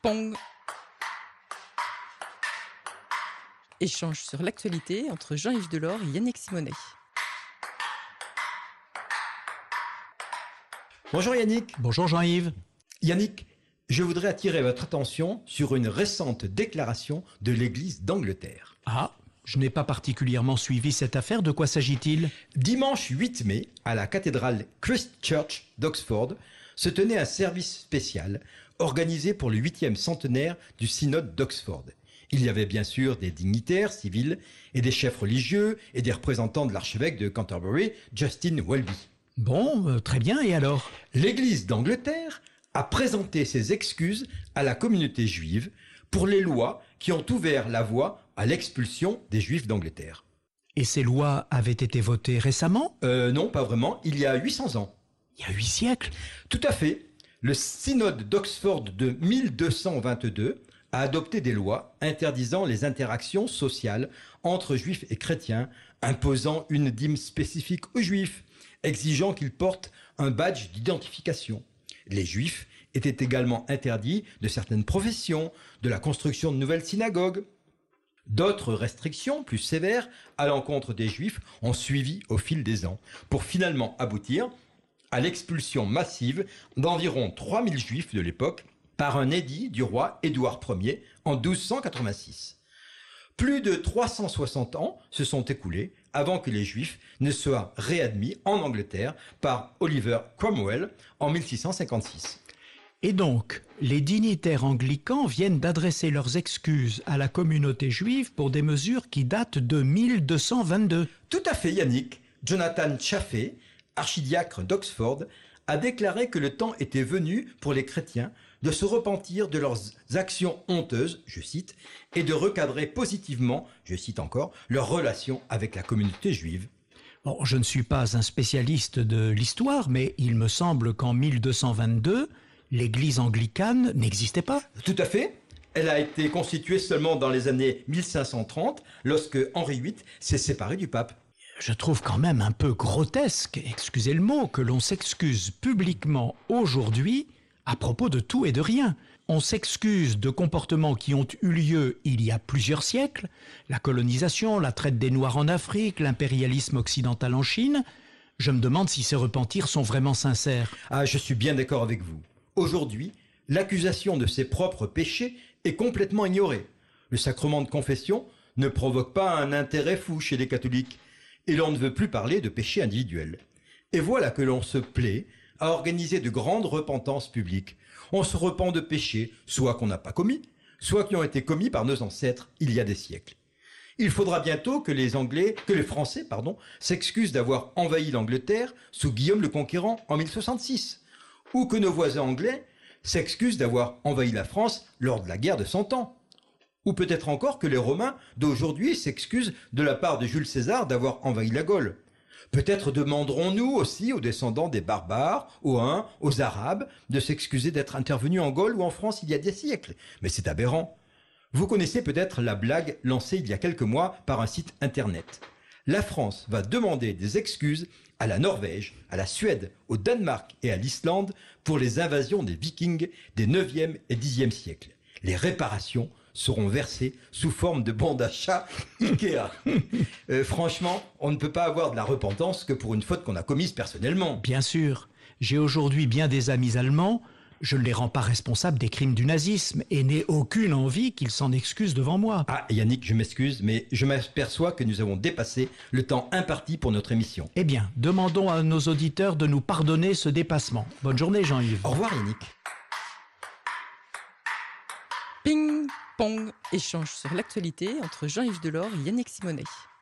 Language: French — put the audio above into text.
Pong. Échange sur l'actualité entre Jean-Yves Delors et Yannick Simonet. Bonjour Yannick. Bonjour Jean-Yves. Yannick, je voudrais attirer votre attention sur une récente déclaration de l'Église d'Angleterre. Ah, je n'ai pas particulièrement suivi cette affaire. De quoi s'agit-il ? Dimanche 8 mai, à la cathédrale Christ Church d'Oxford, se tenait un service spécial organisé pour le 8e centenaire du synode d'Oxford. Il y avait bien sûr des dignitaires civils et des chefs religieux et des représentants de l'archevêque de Canterbury, Justin Welby. Bon, très bien, et alors ? L'Église d'Angleterre a présenté ses excuses à la communauté juive pour les lois qui ont ouvert la voie à l'expulsion des Juifs d'Angleterre. Et ces lois avaient été votées récemment ? Non, pas vraiment, il y a 800 ans. Il y a 8 siècles ? Tout à fait. Le synode d'Oxford de 1222 a adopté des lois interdisant les interactions sociales entre juifs et chrétiens, imposant une dîme spécifique aux juifs, exigeant qu'ils portent un badge d'identification. Les juifs étaient également interdits de certaines professions, de la construction de nouvelles synagogues. D'autres restrictions plus sévères à l'encontre des juifs ont suivi au fil des ans, pour finalement aboutir à l'expulsion massive d'environ 3000 juifs de l'époque par un édit du roi Édouard Ier en 1286. Plus de 360 ans se sont écoulés avant que les Juifs ne soient réadmis en Angleterre par Oliver Cromwell en 1656. Et donc, les dignitaires anglicans viennent d'adresser leurs excuses à la communauté juive pour des mesures qui datent de 1222. Tout à fait, Yannick. Jonathan Chaffee, archidiacre d'Oxford, a déclaré que le temps était venu pour les chrétiens de se repentir de leurs actions honteuses, je cite, et de recadrer positivement, je cite encore, leurs relations avec la communauté juive. Bon, je ne suis pas un spécialiste de l'histoire, mais il me semble qu'en 1222, l'église anglicane n'existait pas. Tout à fait. Elle a été constituée seulement dans les années 1530, lorsque Henri VIII s'est séparé du pape. Je trouve quand même un peu grotesque, excusez le mot, que l'on s'excuse publiquement aujourd'hui à propos de tout et de rien. On s'excuse de comportements qui ont eu lieu il y a plusieurs siècles, la colonisation, la traite des Noirs en Afrique, l'impérialisme occidental en Chine. Je me demande si ces repentirs sont vraiment sincères. Ah, je suis bien d'accord avec vous. Aujourd'hui, l'accusation de ses propres péchés est complètement ignorée. Le sacrement de confession ne provoque pas un intérêt fou chez les catholiques, et l'on ne veut plus parler de péché individuel. Et voilà que l'on se plaît à organiser de grandes repentances publiques. On se repent de péchés, soit qu'on n'a pas commis, soit qui ont été commis par nos ancêtres il y a des siècles. Il faudra bientôt que les Français, s'excusent d'avoir envahi l'Angleterre sous Guillaume le Conquérant en 1066, ou que nos voisins anglais s'excusent d'avoir envahi la France lors de la guerre de 100 ans. Ou peut-être encore que les Romains d'aujourd'hui s'excusent de la part de Jules César d'avoir envahi la Gaule. Peut-être demanderons-nous aussi aux descendants des barbares, aux Huns, aux Arabes, de s'excuser d'être intervenus en Gaule ou en France il y a des siècles. Mais c'est aberrant. Vous connaissez peut-être la blague lancée il y a quelques mois par un site internet. La France va demander des excuses à la Norvège, à la Suède, au Danemark et à l'Islande pour les invasions des Vikings des 9e et 10e siècles. Les réparations seront versées sous forme de bons d'achat Ikea. Franchement, on ne peut pas avoir de la repentance que pour une faute qu'on a commise personnellement. Bien sûr, j'ai aujourd'hui bien des amis allemands. Je ne les rends pas responsables des crimes du nazisme et n'ai aucune envie qu'ils s'en excusent devant moi. Ah, Yannick, je m'excuse, mais je m'aperçois que nous avons dépassé le temps imparti pour notre émission. Eh bien, demandons à nos auditeurs de nous pardonner ce dépassement. Bonne journée, Jean-Yves. Au revoir, Yannick. Ping Pong. Échange sur l'actualité entre Jean-Yves Delors et Yannick Simonet.